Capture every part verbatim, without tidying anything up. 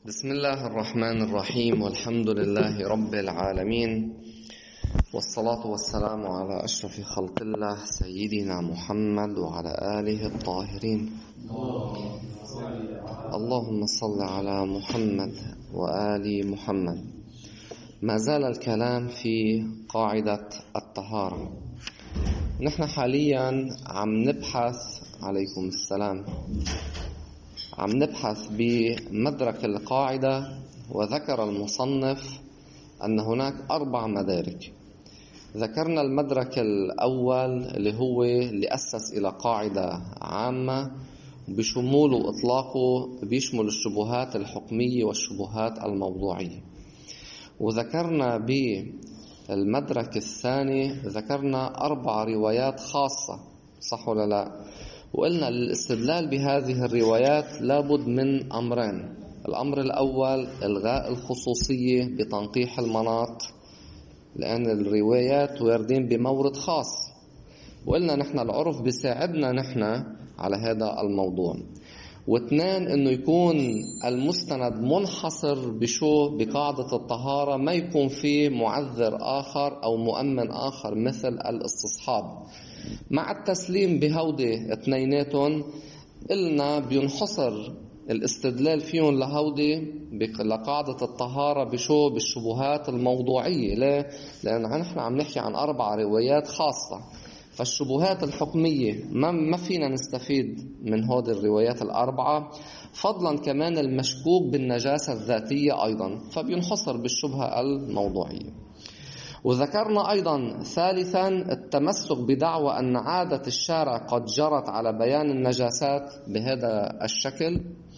بسم الله الرحمن الرحيم، والحمد لله رب العالمين، والصلاة والسلام على أشرف خلق الله سيدنا محمد وعلى آله الطاهرين. اللهم صل على محمد وآل محمد. ما زال الكلام في قاعدة الطهارة. نحن حاليا عم نبحث عليكم السلام عم نبحث بمدرك القاعدة، وذكر المصنف أن هناك أربع مدارك. ذكرنا المدرك الأول اللي هو اللي أسس إلى قاعدة عامة بشمول وإطلاقه بيشمل الشبهات الحكمية والشبهات الموضوعية. وذكرنا بالمدرك الثاني ذكرنا أربع روايات خاصة، صح ولا لا؟ وقلنا للاستدلال بهذه الروايات لابد من أمرين. الأمر الأول إلغاء الخصوصية بتنقيح المناط، لأن الروايات واردين بمورد خاص، وقلنا نحن العرف بيساعدنا نحن على هذا الموضوع. واثنين إنه يكون المستند منحصر بشو بقاعدة الطهارة، ما يكون فيه معذر آخر أو مؤمن آخر مثل الاستصحاب. مع التسليم بهودي اثنيناتهم قلنا بينحصر الاستدلال فيهم لهودي لقاعدة الطهارة بشو بالشبهات الموضوعية. ليه؟ لأن نحن عم نحكي عن أربع روايات خاصة، فالشبهات الحكمية ما ما فينا نستفيد من هذه الروايات الأربعة، فضلا كمان المشكوك بالنجاسة الذاتية أيضا فبينحصر بالشبهة الموضوعية. وذكرنا أيضا ثالثا التمسك بدعوى أن عادة الشارع قد جرت على بيان النجاسات بهذا الشكل،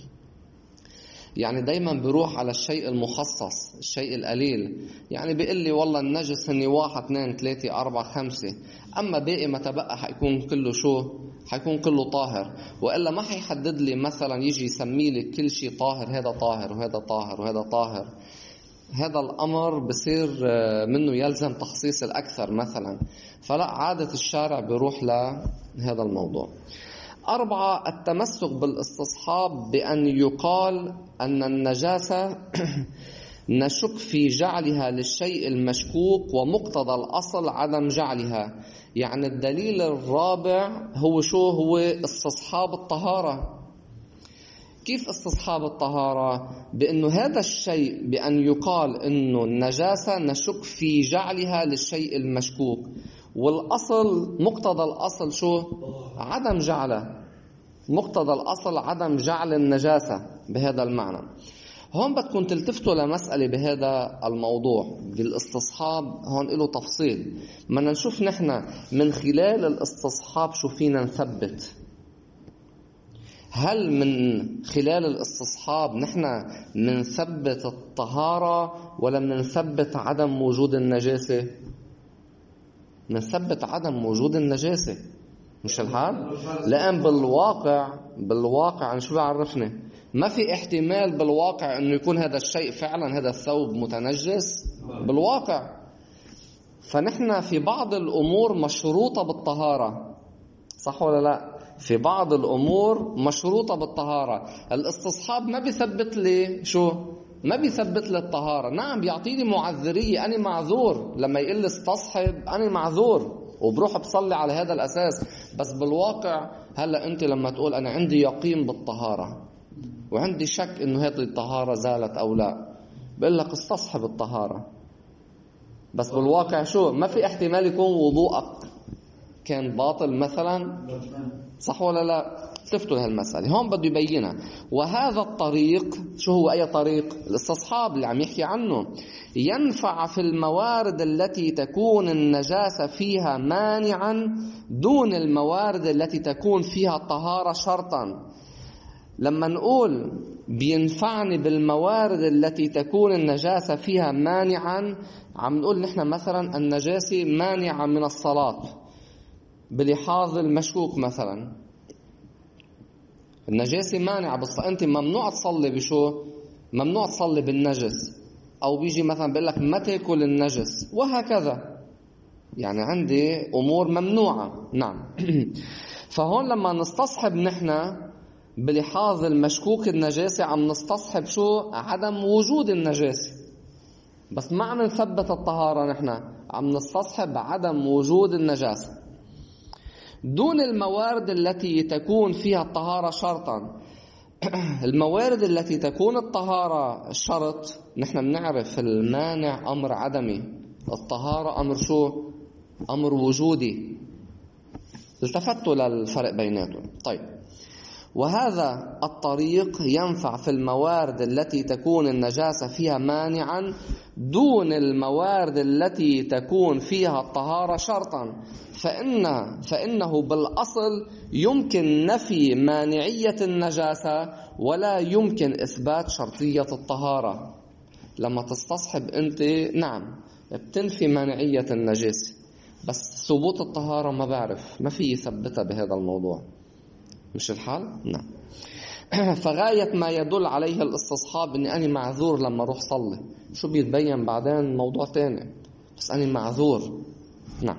يعني دايما بروح على الشيء المخصص، الشيء القليل. يعني بيقول لي والله النجس هني واحد اثنين ثلاثة أربعة خمسة، أما باقي ما تبقى حيكون كله شو؟ حيكون كله طاهر. وإلا ما حيحدد لي مثلا يجي يسمي لي كل شيء طاهر، هذا طاهر وهذا طاهر وهذا طاهر. هذا الأمر بصير منه يلزم تخصيص الأكثر مثلا، فلا، عادة الشارع بيروح لهذا الموضوع. أربعة التمسك بالاستصحاب بأن يقال أن النجاسة نشك في جعلها للشيء المشكوك، ومقتضى الأصل عدم جعلها. يعني الدليل الرابع هو شو؟ هو استصحاب الطهارة. كيف استصحاب الطهارة؟ بأنه هذا الشيء بأن يقال أنه النجاسة نشك في جعلها للشيء المشكوك، والأصل مقتضى الأصل شو؟ عدم جعله. مقتضى الأصل عدم جعل النجاسة بهذا المعنى. هون بدكم تلتفتوا لمسألة بهذا الموضوع بالاستصحاب. هون له تفصيل، بدنا نشوف نحن من خلال الاستصحاب شو فينا نثبت. هل من خلال الاستصحاب نحن منثبت الطهارة ولا منثبت عدم وجود النجاسة؟ منثبت عدم وجود النجاسة، مش الحال؟ لأن بالواقع بالواقع شو بيعرفنا؟ ما في احتمال بالواقع انه يكون هذا الشيء فعلا، هذا الثوب متنجس بالواقع. فنحن في بعض الأمور مشروطة بالطهارة، صح ولا لا؟ في بعض الأمور مشروطة بالطهارة. الاستصحاب ما بيثبت لي شو؟ ما بيثبت لي الطهارة. نعم بيعطيني معذرية، أنا معذور لما يقول لي استصحب، أنا معذور وبروح بصلي على هذا الأساس. بس بالواقع هلأ أنت لما تقول أنا عندي يقين بالطهارة وعندي شك إنه هذه الطهارة زالت أو لا، بقول لك استصحب الطهارة. بس بالواقع شو؟ ما في احتمال يكون وضوءك كان باطل مثلا، صح ولا لا؟ تفتوا هالمسألة. هون بده يبينها. وهذا الطريق شو هو؟ أي طريق؟ الاستصحاب اللي عم يحكي عنه. ينفع في الموارد التي تكون النجاسة فيها مانعا دون الموارد التي تكون فيها الطهارة شرطا. لما نقول بينفعني بالموارد التي تكون النجاسة فيها مانعا، عم نقول نحن مثلا النجاسة مانعة من الصلاة بلحاظ المشكوك مثلا. النجاسة مانعة، بس أنت ممنوع تصلي بشو؟ ممنوع تصلي بالنجس. أو بيجي مثلا بيقول لك ما تاكل النجس، وهكذا. يعني عندي أمور ممنوعة. نعم. فهون لما نستصحب نحن بلحاظ المشكوك النجاسة عم نستصحب شو؟ عدم وجود النجاسة. بس ما عم نثبت الطهارة، نحن عم نستصحب عدم وجود النجاسة دون الموارد التي تكون فيها الطهارة شرطا. الموارد التي تكون الطهارة شرط، نحن بنعرف المانع أمر عدمي، الطهارة أمر شو؟ أمر وجودي. التفتوا للفرق بيناتهم. طيب، وهذا الطريق ينفع في الموارد التي تكون النجاسة فيها مانعا دون الموارد التي تكون فيها الطهارة شرطا، فإن فإنه بالأصل يمكن نفي مانعية النجاسة ولا يمكن إثبات شرطية الطهارة. لما تستصحب أنت نعم بتنفي مانعية النجاسة، بس ثبوت الطهارة ما بعرف، ما في يثبتها بهذا الموضوع، مش الحال؟ نعم. فغاية ما يدل عليه الاستصحاب اني انا معذور لما اروح صلي، شو بيتبين بعدين موضوع تاني، بس انا معذور. نعم.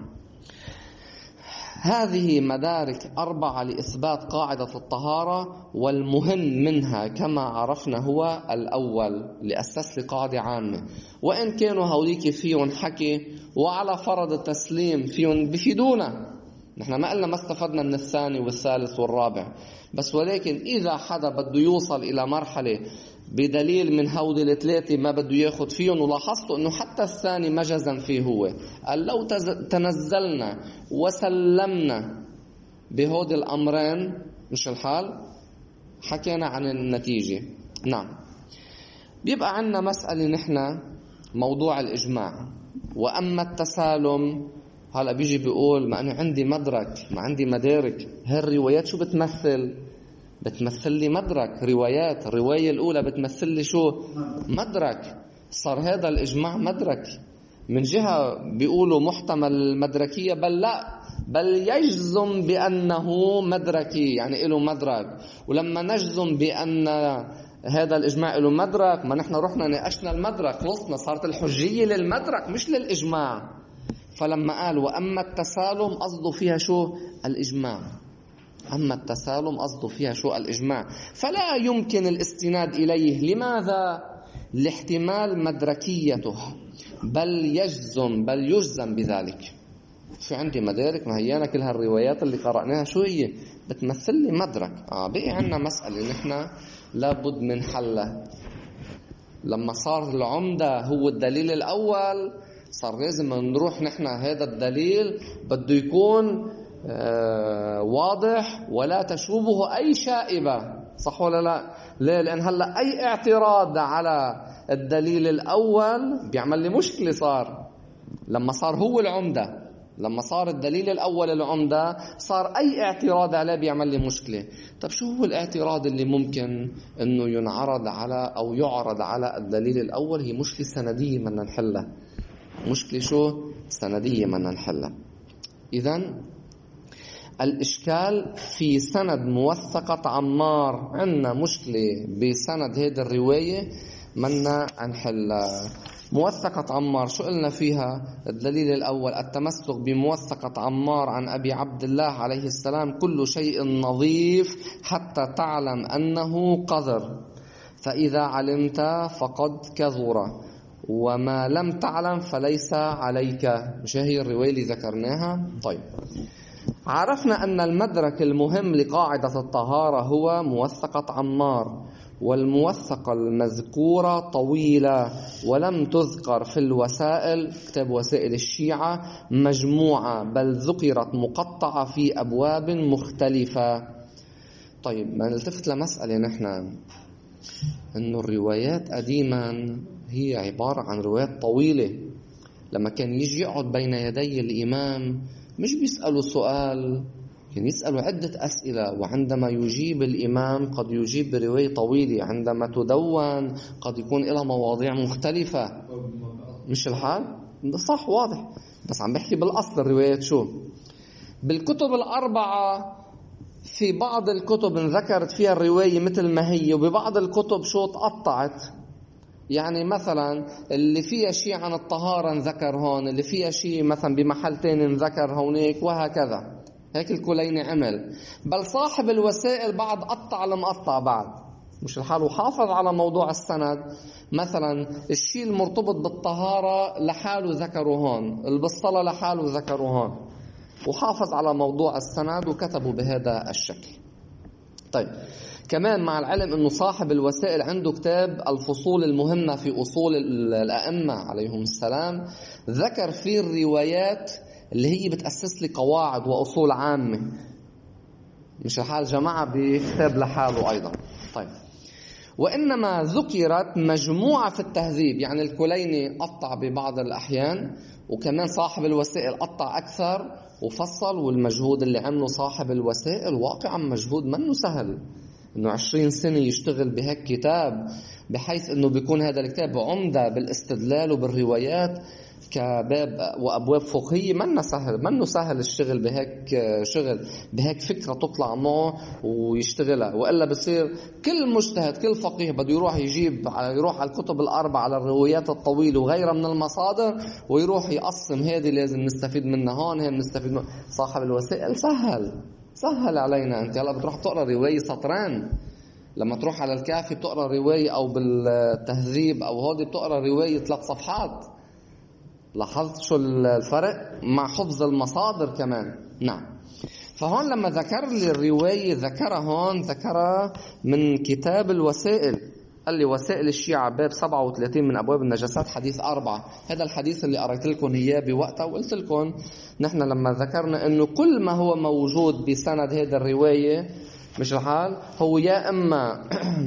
هذه مدارك أربعة لإثبات قاعدة الطهارة، والمهم منها كما عرفنا هو الأول لأسس لقاعدة عامة، وإن كانوا هوليك فيهم حكي وعلى فرض التسليم فيهم بفيدونا. نحن ما قلنا ما استفدنا من الثاني والثالث والرابع، بس ولكن إذا حدا بده يوصل إلى مرحلة بدليل من هودي الثلاثة ما بده ياخد فيهم، ولاحظتوا أنه حتى الثاني ما جزم فيه هو، قال لو تنزلنا وسلمنا بهودي الأمرين، مش الحال؟ حكينا عن النتيجة. نعم. بيبقى عندنا مسألة نحن موضوع الإجماع. وأما التسالم، هلا بيجي بيقول ما أنا عندي مدرك، ما عندي مدارك. هالروايات شو بتمثل؟ بتمثل لي مدرك. روايات، الرواية الأولى بتمثل لي شو؟ مدرك. صار هذا الإجماع مدرك. من جهة بيقولوا محتمل المدركية، بل لا، بل يجزم بأنه مدركي، يعني له مدرك. ولما نجزم بأن هذا الإجماع له مدرك، ما نحن رحنا ناقشنا المدرك، خلصنا، صارت الحجية للمدرك مش للإجماع. فلما قال وأما التسالم قصده فيها شو؟ الإجماع. أما التسالم قصده فيها شو؟ الإجماع. فلا يمكن الاستناد إليه. لماذا؟ لاحتمال مدركيته، بل يجزم بل يجزم بذلك. في عندي مدارك، ما هيانا كل هالروايات اللي قرأناها شو هي؟ بتمثل لي مدرك. آه بقي عنا مسألة نحن لابد من حلها. لما صار العمدة هو الدليل الأول، صار لازم نروح نحن هذا الدليل بده يكون آه واضح ولا تشوبه أي شائبة، صح ولا لا؟ ليه؟ لأن هلأ أي اعتراض على الدليل الأول بيعمل لي مشكلة. صار لما صار هو العمدة، لما صار الدليل الأول العمدة، صار أي اعتراض عليه بيعمل لي مشكلة. طب شو هو الاعتراض اللي ممكن أنه ينعرض على أو يعرض على الدليل الأول؟ هي مشكلة سندية بدنا نحلها. مشكلة شو؟ سندية بدنا نحلها. إذن الإشكال في سند موثقة عمار. عندنا مشكلة بسند هذه الرواية منا نحلها. موثقة عمار شو قلنا فيها؟ الدليل الأول التمسك بموثقة عمار عن أبي عبد الله عليه السلام: كل شيء نظيف حتى تعلم أنه قذر، فإذا علمت فقد كذر، وما لم تعلم فليس عليك. مش هي الرواية اللي ذكرناها؟ طيب، عرفنا أن المدرك المهم لقاعدة الطهارة هو موثقة عمار، والموثقة المذكورة طويلة ولم تذكر في الوسائل، كتاب وسائل الشيعة، مجموعة، بل ذكرت مقطعة في أبواب مختلفة. طيب، ما نلتفت لمسألة نحن أنه الروايات قديما هي عبارة عن روايات طويلة. لما كان يجي يقعد بين يدي الإمام مش بيسألوا سؤال، كان يسألوا عدة أسئلة، وعندما يجيب الإمام قد يجيب برواية طويلة، عندما تدون قد يكون لها مواضيع مختلفة. مش الحال؟ ده صح، واضح. بس عم بحكي بالأصل الروايات شو؟ بالكتب الأربعة في بعض الكتب ذكرت فيها الرواية مثل ما هي، وببعض الكتب شو تقطعت. يعني مثلا اللي فيها شيء عن الطهارة نذكر هون، اللي فيها شيء مثلا بمحل تاني نذكر هونيك، وهكذا. هيك الكليني عمل. بل صاحب الوسائل بعد قطع المقطع بعد، مش الحال، وحافظ على موضوع السند. مثلا الشيء المرتبط بالطهارة لحاله ذكروا هون، البسطلة لحاله ذكروا هون، وحافظ على موضوع السند وكتبوا بهذا الشكل. طيب كمان مع العلم انه صاحب الوسائل عنده كتاب الفصول المهمة في اصول الائمة عليهم السلام، ذكر فيه الروايات اللي هي بتأسس لي قواعد واصول عامة، مش الحال جماعة بكتاب لحاله ايضا. طيب وإنما ذكرت مجموعة في التهذيب، يعني الكليني قطع ببعض الأحيان، وكمان صاحب الوسائل قطع أكثر وفصل. والمجهود اللي عمله صاحب الوسائل واقعا مجهود منه سهل، إنه عشرين سنة يشتغل بهيك كتاب، بحيث إنه بيكون هذا الكتاب عمدة بالاستدلال وبالروايات كباب وأبواب فقهية. منه سهل، منه سهل الشغل بهيك شغل، بهيك فكرة تطلع معه ويشتغلها. وإلا بصير كل مجتهد كل فقيه بده يروح يجيب يروح على الكتب الأربعة على الروايات الطويلة وغيرها من المصادر، ويروح يقسم هذه لازم نستفيد منها هون، هي نستفيد منها. صاحب الوسائل سهل سهل علينا. أنت هلا بتروح تقرأ رواية سطرين، لما تروح على الكافي بتقرأ رواية أو بالتهذيب أو هودي بتقرأ رواية ثلاث صفحات. لاحظت شو الفرق مع حفظ المصادر كمان؟ نعم. فهون لما ذكر لي الرواية ذكرها هون ذكرها من كتاب الوسائل. قال لي وسائل الشيعة باب سبعة وثلاثين من أبواب النجاسات حديث أربعة. هذا الحديث اللي قرأت لكم إياه بوقتها، وقلت لكم نحن لما ذكرنا إنه كل ما هو موجود بسند هذا الرواية مش الحال هو يا إما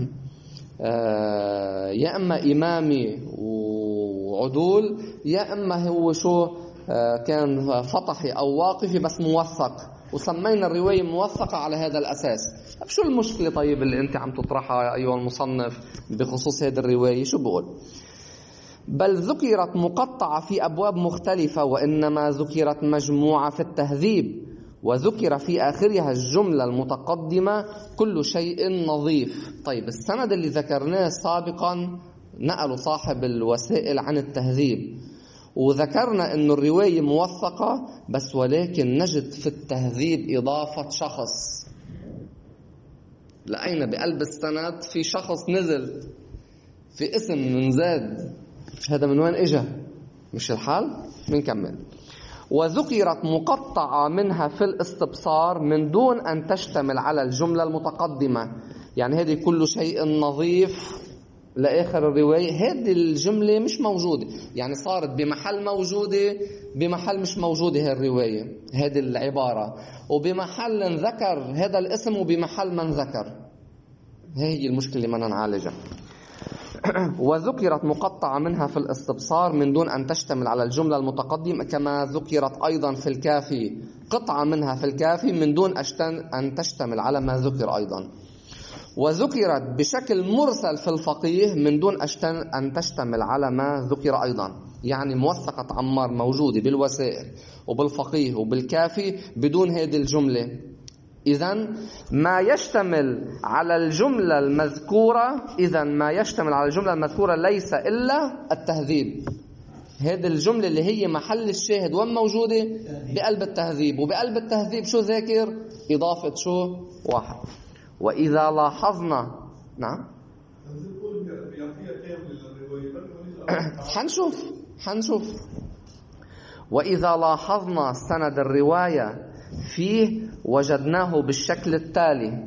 يا إما إمامي وعدول، يا إما هو شو كان فطحي أو واقفي بس موثق، وسمينا الرواية موثقة على هذا الأساس. طيب شو المشكلة طيب اللي أنت عم تطرحها أيها المصنف بخصوص هذه الرواية؟ شو بقول؟ بل ذكرت مقطعة في أبواب مختلفة، وإنما ذكرت مجموعة في التهذيب، وذكر في آخرها الجملة المتقدمة كل شيء نظيف. طيب السند اللي ذكرناه سابقا نقلوا صاحب الوسائل عن التهذيب، وذكرنا أن الرواية موثقة بس ولكن نجد في التهذيب إضافة شخص. لقينا بقلب السند في شخص نزل، في اسم من زاد. هذا من وين إجا؟ مش الحال؟ بنكمل. وذكرت مقطعة منها في الاستبصار من دون أن تشتمل على الجملة المتقدمة، يعني هذه كل شيء نظيف لآخر الرواية، هذه الجملة مش موجودة، يعني صارت بمحل موجودة بمحل مش موجودة هذه الرواية، هذه العبارة، وبمحل ذكر هذا الاسم وبمحل من ذكر. هي المشكلة اللي بدنا نعالجها. وذكرت مقطعة منها في الاستبصار من دون أن تشتمل على الجملة المتقدمة، كما ذكرت أيضا في الكافي قطعة منها في الكافي من دون أن تشتمل على ما ذكر أيضا. وذكرت بشكل مرسل في الفقيه من دون أن تشتمل على ما ذكر أيضا، يعني موثقة عمار موجودة بالوسائل وبالفقيه وبالكافي بدون هذه الجملة. إذن ما يشتمل على الجملة المذكورة إذن ما يشتمل على الجملة المذكورة ليس إلا التهذيب. هذه الجملة اللي هي محل الشاهد وين موجودة؟ بقلب التهذيب. وبقلب التهذيب شو ذاكر؟ إضافة شو؟ واحد. وإذا لاحظنا نعم حنشوف حنشوف وإذا لاحظنا سند الرواية فيه وجدناه بالشكل التالي: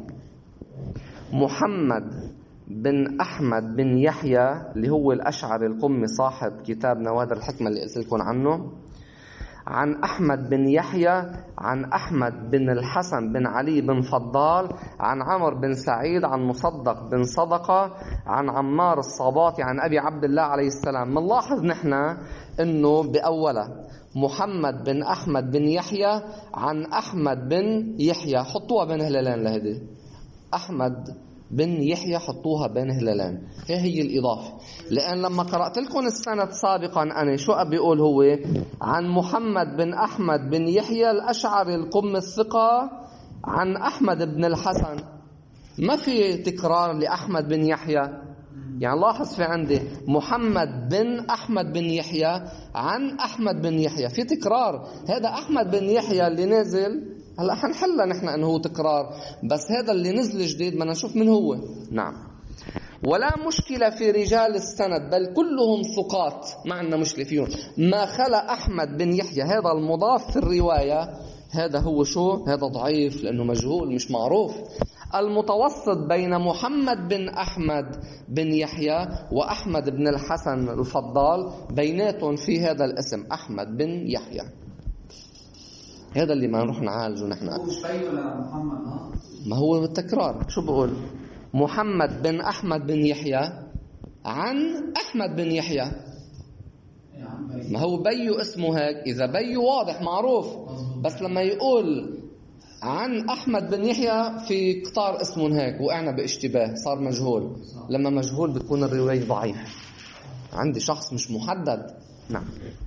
محمد بن أحمد بن يحيى اللي هو الأشعري القمي صاحب كتاب نوادر الحكمة اللي قلت لكم عنه، عن أحمد بن يحيى عن أحمد بن الحسن بن علي بن فضال عن عمر بن سعيد عن مصدق بن صدقة عن عمار الصباطي عن أبي عبد الله عليه السلام. منلاحظ نحن أنه بأوله محمد بن أحمد بن يحيى عن أحمد بن يحيى، حطوها بين هلالين لهذه، أحمد بن يحيى حطوها بين هلالين، هي هي الإضافة. لأن لما قرأت لكم السند سابقا أنا شو بيقول هو؟ عن محمد بن أحمد بن يحيى الأشعري القم الثقة عن أحمد بن الحسن، ما في تكرار لأحمد بن يحيى. يعني لاحظ في عندي محمد بن أحمد بن يحيى عن أحمد بن يحيى، في تكرار. هذا أحمد بن يحيى اللي نازل هلا حنحلها نحن انه هو تكرار، بس هذا اللي نزل جديد بدنا نشوف من هو. نعم. ولا مشكلة في رجال السند بل كلهم ثقات، ما عندنا مشكلة فيهم، ما خلا أحمد بن يحيى. هذا المضاف في الرواية هذا هو شو؟ هذا ضعيف لأنه مجهول مش معروف. المتوسط بين محمد بن أحمد بن يحيى وأحمد بن الحسن الفضال، بيناتهم في هذا الاسم أحمد بن يحيى. هذا اللي ما نروح نعالجه نحن. هو مش بيو لمحمد ها؟ ما هو التكرار. شو بقول؟ محمد بن أحمد بن يحيى عن أحمد بن يحيى. ما هو بيو اسمه هيك، إذا بيو واضح معروف، بس لما يقول عن أحمد بن يحيى في قطار اسمه هيك وقعنا باشتباه، صار مجهول. لما مجهول بتكون الرواية ضعيف، عندي شخص مش محدد. نعم.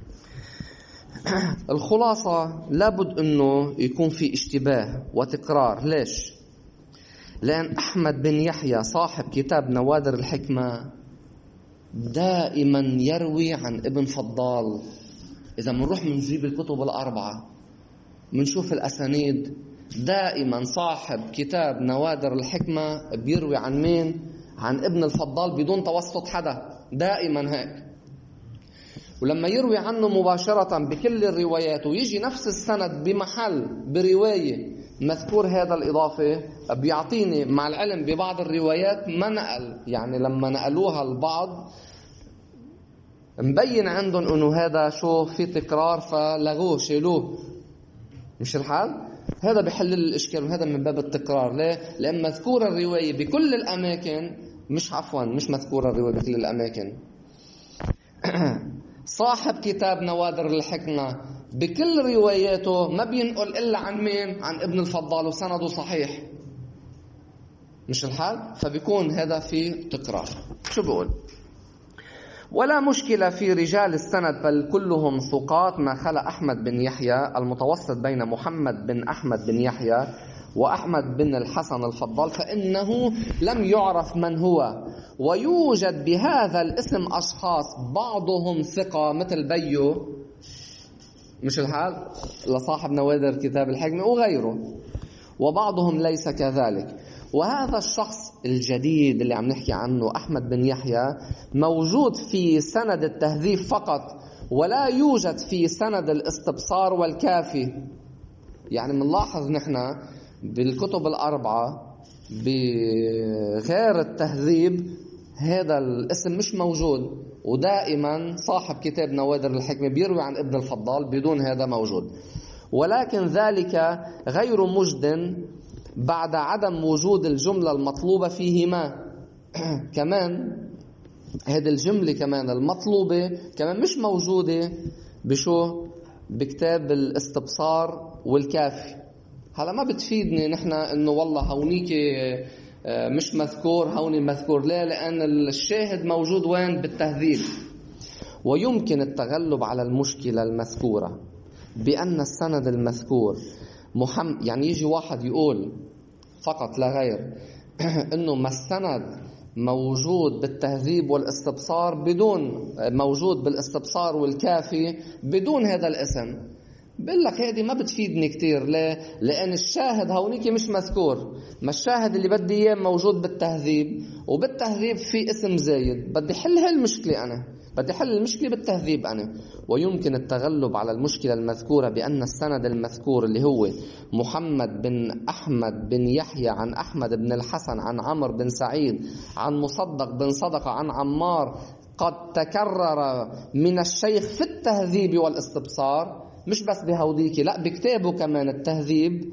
الخلاصة لابد أنه يكون في اشتباه وتكرار. ليش؟ لأن أحمد بن يحيى صاحب كتاب نوادر الحكمة دائما يروي عن ابن فضال. إذا منروح منجيب الكتب الأربعة منشوف الأسانيد، دائما صاحب كتاب نوادر الحكمة بيروي عن مين؟ عن ابن الفضال بدون توسط حدا، دائما هيك. ولما يروي عنه مباشرة بكل الروايات ويجي نفس السند بمحل برواية مذكور هذا الإضافة، بيعطيني مع العلم ببعض الروايات ما نقل، يعني لما نقلوها البعض مبين عندهم أنه هذا شو في تكرار فلغوه شيلوه. مش الحال؟ هذا بحل الإشكال، وهذا من باب التكرار. ليه؟ لأن مذكور الرواية بكل الأماكن، مش عفوا مش مذكور الرواية بكل الأماكن. صاحب كتاب نوادر الحكمة بكل رواياته ما بينقل إلا عن مين؟ عن ابن الفضال وسنده صحيح. مش الحال؟ فبيكون هذا في تكرار. شو بقول؟ ولا مشكلة في رجال السند بل كلهم ثقات ما خلا أحمد بن يحيى. المتوسط بين محمد بن أحمد بن يحيى وأحمد بن الحسن الفضال فإنه لم يعرف من هو، ويوجد بهذا الاسم أشخاص بعضهم ثقة مثل بيو، مش الحال، لصاحب نوادر كتاب الحكمة وغيره، وبعضهم ليس كذلك. وهذا الشخص الجديد اللي عم نحكي عنه أحمد بن يحيى موجود في سند التهذيب فقط، ولا يوجد في سند الاستبصار والكافي. يعني منلاحظ نحن بالكتب الأربعة بغير التهذيب هذا الاسم مش موجود، ودائما صاحب كتاب نوادر الحكمة بيروي عن ابن الفضال بدون هذا موجود. ولكن ذلك غير مجد بعد عدم وجود الجملة المطلوبة فيهما. كمان هذه الجملة كمان المطلوبة كمان مش موجودة بشو؟ بكتاب الاستبصار والكافي. هذا ما بتفيدني نحن انه والله هونيك مش مذكور هوني مذكور. لا، لأن الشاهد موجود وين؟ بالتهذيب. ويمكن التغلب على المشكلة المذكورة بأن السند المذكور محمد، يعني يجي واحد يقول فقط لا غير انه ما السند موجود بالتهذيب والاستبصار بدون موجود بالاستبصار والكافي بدون هذا الاسم، بقول لك هذه ما بتفيدني كتير. ليه؟ لأن الشاهد هونيك مش مذكور. ما الشاهد اللي بدي إياه موجود بالتهذيب، وبالتهذيب في اسم زايد. بدي حل هالمشكلة أنا، بدي حل المشكلة بالتهذيب أنا. ويمكن التغلب على المشكلة المذكورة بأن السند المذكور اللي هو محمد بن أحمد بن يحيى عن أحمد بن الحسن عن عمرو بن سعيد عن مصدق بن صدقة عن عمار قد تكرر من الشيخ في التهذيب والاستبصار، مش بس بهوديكي، لا بكتابه كمان التهذيب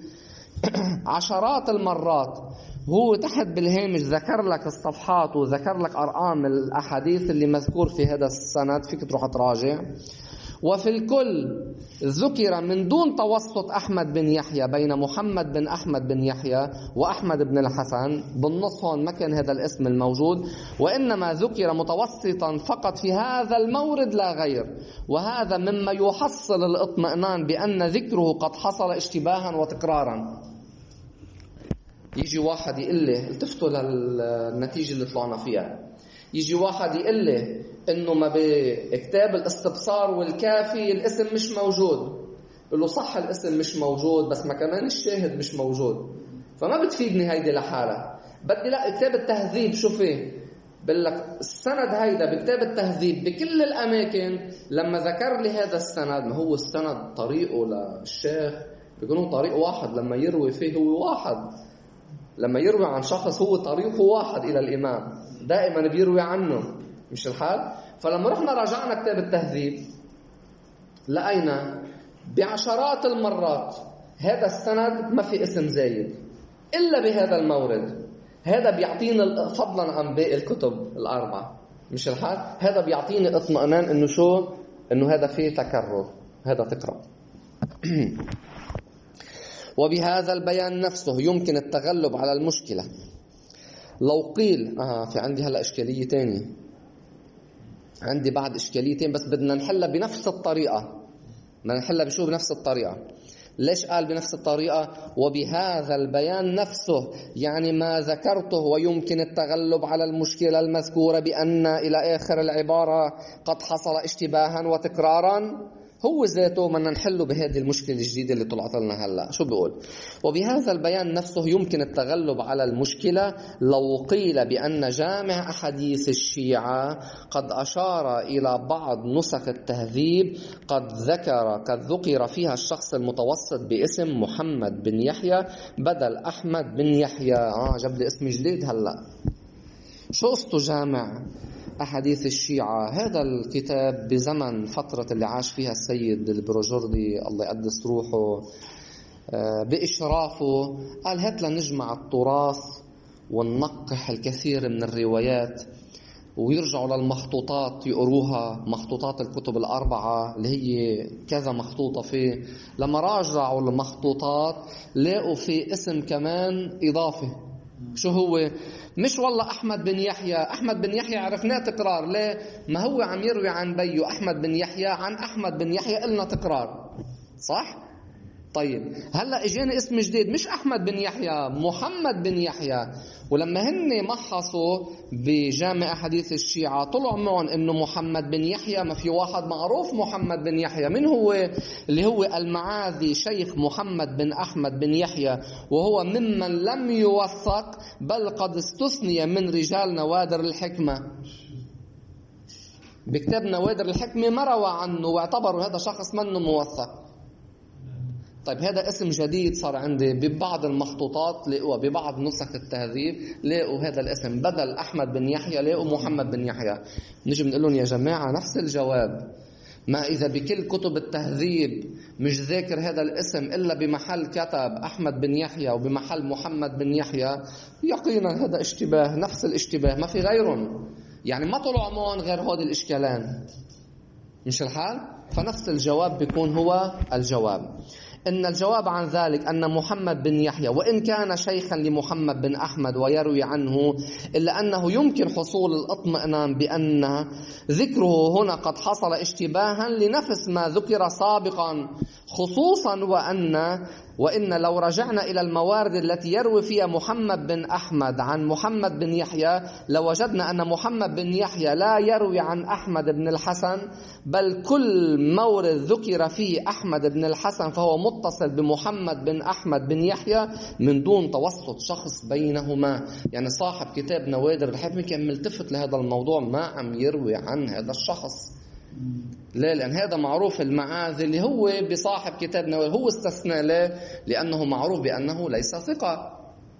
عشرات المرات. هو تحت بالهامش ذكر لك الصفحات وذكر لك أرقام الأحاديث اللي مذكور في هذا السند، فيك تروح تراجع. وفي الكل ذكر من دون توسط أحمد بن يحيى بين محمد بن أحمد بن يحيى وأحمد بن الحسن. بالنص هون ما كان هذا الاسم الموجود، وإنما ذكر متوسطا فقط في هذا المورد لا غير. وهذا مما يحصل الاطمئنان بأن ذكره قد حصل اشتباها وتكرارا. يجي واحد يقول لي، التفتوا للنتيجة اللي طلعنا فيها، يجي واحد يقول لي انه ما بكتاب الاستبصار والكافي الاسم مش موجود، قل له صح الاسم مش موجود بس ما كمان الشاهد مش موجود، فما بتفيدني هيدي لحالها. بدي لا كتاب التهذيب شو فيه؟ بقول لك السند هيدا بكتاب التهذيب بكل الأماكن لما ذكر لي هذا السند، ما هو السند طريقه للشيخ بيكون طريق واحد، لما يروي فيه هو واحد، لما يروي عن شخص هو طريقه واحد إلى الإمام، دائما بيروي عنه، مش الحال؟ فلما رحنا راجعنا كتاب التهذيب لقينا بعشرات المرات هذا السند ما في اسم زايد إلا بهذا المورد. هذا بيعطينا فضلا عن باقي الكتب الأربعة، مش الحال؟ هذا بيعطيني اطمئنان إنه شو؟ إنه هذا فيه تكرر. هذا تقرأ. وبهذا البيان نفسه يمكن التغلب على المشكلة. لو قيل آه في عندي هلأ إشكالية تانية، عندي بعد إشكاليتين بس بدنا نحلها بنفس الطريقة. بدنا نحلها بشو بنفس الطريقة؟ ليش قال بنفس الطريقة؟ وبهذا البيان نفسه، يعني ما ذكرته ويمكن التغلب على المشكلة المذكورة بأن إلى آخر العبارة قد حصل اشتباها وتكرارا، هو ذاته بدنا نحله بهذه المشكلة الجديدة اللي طلعت لنا هلا. شو بيقول؟ وبهذا البيان نفسه يمكن التغلب على المشكلة لو قيل بأن جامع أحاديث الشيعة قد أشار إلى بعض نسخ التهذيب قد ذكر قد ذكر فيها الشخص المتوسط باسم محمد بن يحيى بدل أحمد بن يحيى. آه جاب لي اسم جديد هلا. شو قصته جامع أحاديث الشيعة؟ هذا الكتاب بزمن فترة اللي عاش فيها السيد البروجردي الله يقدس روحه بإشرافه، قال هات لنجمع التراث وننقح الكثير من الروايات ويرجعوا للمخطوطات يقروها، مخطوطات الكتب الأربعة اللي هي كذا مخطوطة فيه. لما راجعوا المخطوطات لقوا في اسم كمان إضافي. شو هو؟ مش والله أحمد بن يحيى. أحمد بن يحيى عرفناه تكرار، ليه؟ ما هو عم يروي عن بيو أحمد بن يحيى عن أحمد بن يحيى قلنا تكرار، صح؟ طيب هلأ اجاني اسم جديد مش أحمد بن يحيى، محمد بن يحيى. ولما هن محصوا بجامع أحاديث الشيعة طلعوا معهم إنه محمد بن يحيى ما في واحد معروف محمد بن يحيى. من هو؟ اللي هو المعاذي شيخ محمد بن أحمد بن يحيى، وهو ممن لم يوثق بل قد استثني من رجال نوادر الحكمة. بكتاب نوادر الحكمة ما روى عنه واعتبروا هذا شخص منه موثق. طيب هذا اسم جديد صار عندي ببعض المخطوطات لقوا ببعض نسخ التهذيب لقوا هذا الاسم بدل أحمد بن يحيى لقوا محمد بن يحيى. نجي بنقول لهم يا جماعة نفس الجواب، ما إذا بكل كتب التهذيب مش ذاكر هذا الاسم إلا بمحل كتب أحمد بن يحيى وبمحل محمد بن يحيى، يقينا هذا اشتباه، نفس الاشتباه ما في غيرهم، يعني ما طلعوا معهم غير هذه الإشكالان، مش الحال؟ فنفس الجواب بيكون هو الجواب. إن الجواب عن ذلك أن محمد بن يحيى وإن كان شيخا لمحمد بن أحمد ويروي عنه، إلا أنه يمكن حصول الاطمئنان بأن ذكره هنا قد حصل اشتباها لنفس ما ذكر سابقا، خصوصا وأن وإن لو رجعنا إلى الموارد التي يروي فيها محمد بن أحمد عن محمد بن يحيى لوجدنا أن محمد بن يحيى لا يروي عن أحمد بن الحسن، بل كل مورد ذكر فيه أحمد بن الحسن فهو متصل بمحمد بن أحمد بن يحيى من دون توسط شخص بينهما. يعني صاحب كتاب نوادر الحكمة كان ملتفت لهذا الموضوع، ما عم يروي عن هذا الشخص. ليه؟ لأن هذا معروف المعاذ اللي هو بصاحب كتاب نوادر هو استثنى له لأنه معروف بأنه ليس ثقة.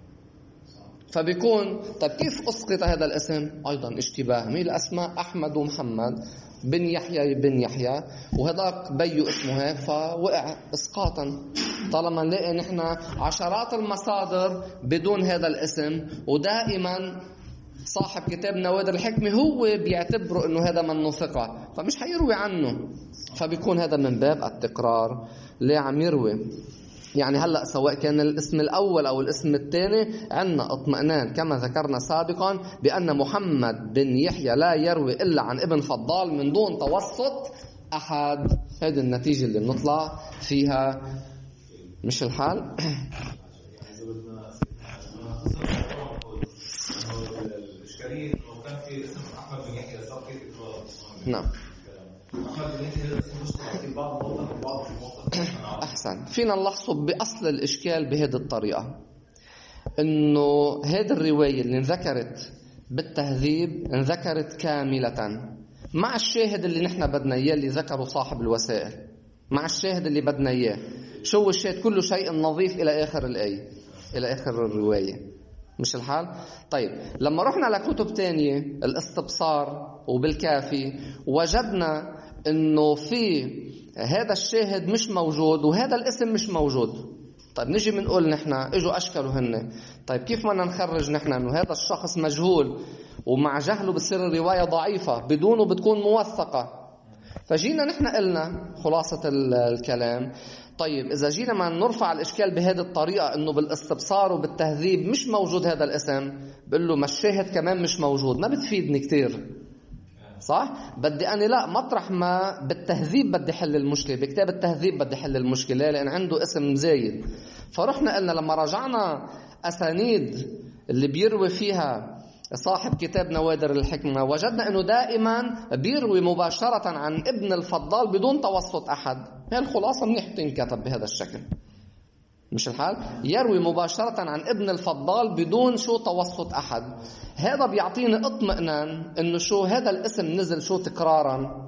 فبيكون طيب كيف أسقط هذا الاسم؟ أيضا اشتباه، مين الأسماء أحمد ومحمد بن يحيى بن يحيى وهذاك بيو اسمه هيك فوقع اسقاطا. طالما نلاقي نحن عشرات المصادر بدون هذا الاسم ودائما صاحب كتاب نوادر الحكمة هو بيعتبره انه هذا من ثقة فمش حيروي عنه، فبيكون هذا من باب التكرار. ليه عم يروي؟ يعني هلأ سواء كان الاسم الأول أو الاسم الثاني عندنا اطمئنان كما ذكرنا سابقا بأن محمد بن يحيى لا يروي إلا عن ابن فضال من دون توسط أحد. هذه النتيجة اللي بنطلع فيها، مش الحال؟ الإشكالية إنه كان في اسم أحمد بن يحيى صار في تكرار. نعم أحسن. فينا نلخصه بأصل الإشكال بهذه الطريقة، إنه هذه الرواية اللي انذكرت بالتهذيب انذكرت كاملة مع الشاهد اللي نحن بدنا إياه اللي ذكره صاحب الوسائل، مع الشاهد اللي بدنا إياه. شو هو الشاهد؟ كل شيء نظيف إلى آخر الآية، إلى آخر الرواية، مش الحال؟ طيب لما رحنا لكتب تانية الاستبصار وبالكافي وجدنا إنه في هذا الشاهد مش موجود وهذا الاسم مش موجود. طيب نجي بنقول نحن اجوا اشكلوا هن، طيب كيف بدنا نخرج نحن انه هذا الشخص مجهول ومع جهله بتصير الروايه ضعيفه، بدونه بتكون موثقه؟ فجينا نحن قلنا خلاصه الكلام، طيب اذا جينا ما نرفع الاشكال بهذه الطريقه انه بالاستبصار وبالتهذيب مش موجود هذا الاسم، بقول له ما الشاهد كمان مش موجود، ما بتفيدني كتير، صح؟ بدي أنا لا، مطرح ما بالتهذيب بدي حل المشكلة، بكتاب التهذيب بدي حل المشكلة لأن عنده اسم زايد. فرحنا قلنا لما رجعنا أسانيد اللي بيروي فيها صاحب كتاب نوادر الحكمة وجدنا أنه دائما بيروي مباشرة عن ابن الفضال بدون توسط أحد. هي الخلاصة منيح تنكتب بهذا الشكل، مش الحال؟ يروي مباشرة عن ابن الفضال بدون شو توسط أحد. هذا بيعطيني اطمئنان إنه شو هذا الاسم نزل شو تكرارا،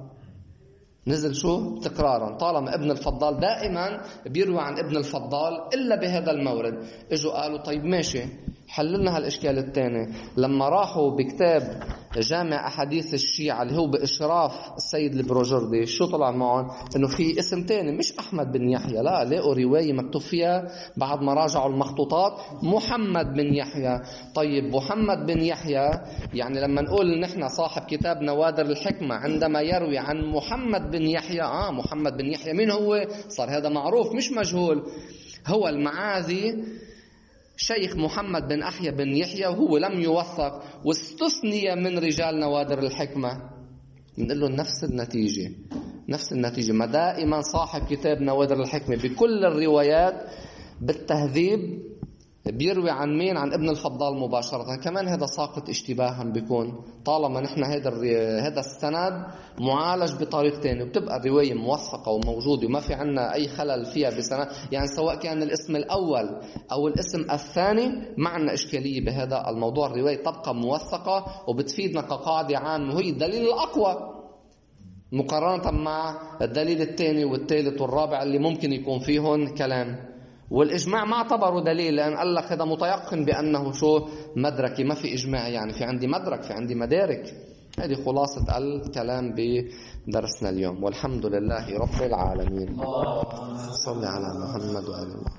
نزل شو تكرارا، طالما ابن الفضال دائما بيروي عن ابن الفضال إلا بهذا المورد. إجوا قالوا طيب ماشي، حللنا هالإشكال الثاني. لما راحوا بكتاب جامع أحاديث الشيعة اللي هو بإشراف السيد البروجردي، شو طلع معهم؟ إنه في اسم تاني مش أحمد بن يحيى، لا، لقوا رواية مكتوب فيها بعد ما راجعوا المخطوطات محمد بن يحيى. طيب محمد بن يحيى يعني لما نقول نحن صاحب كتاب نوادر الحكمة عندما يروي عن محمد بن يحيى، آه محمد بن يحيى مين هو؟ صار هذا معروف مش مجهول، هو المعاذي شيخ محمد بن أحيى بن يحيى، وهو لم يوثق واستثني من رجال نوادر الحكمة. بنقول له نفس النتيجة، نفس النتيجة. ما دائما صاحب كتاب نوادر الحكمة بكل الروايات بالتهذيب بيروي عن مين؟ عن ابن الفضال مباشرة. كمان هذا ساقط اشتباها بيكون طالما نحن هذا هذا السند معالج بطريقة تانية، وبتبقى الرواية موثقة وموجودة وما في عنا أي خلل فيها بسند، يعني سواء كان الاسم الأول أو الاسم الثاني ما عنا إشكالية بهذا الموضوع. الرواية تبقى موثقة وبتفيدنا كقاعدة عامة، وهي الدليل الأقوى مقارنة مع الدليل الثاني والثالث والرابع اللي ممكن يكون فيهم كلام. والإجماع ما اعتبره دليل لأن قال لك هذا متيقن بأنه شو مدركي، ما في إجماع، يعني في عندي مدرك، في عندي مدارك. هذه خلاصة الكلام بدرسنا اليوم، والحمد لله رب العالمين. صلى على محمد وآل محمد.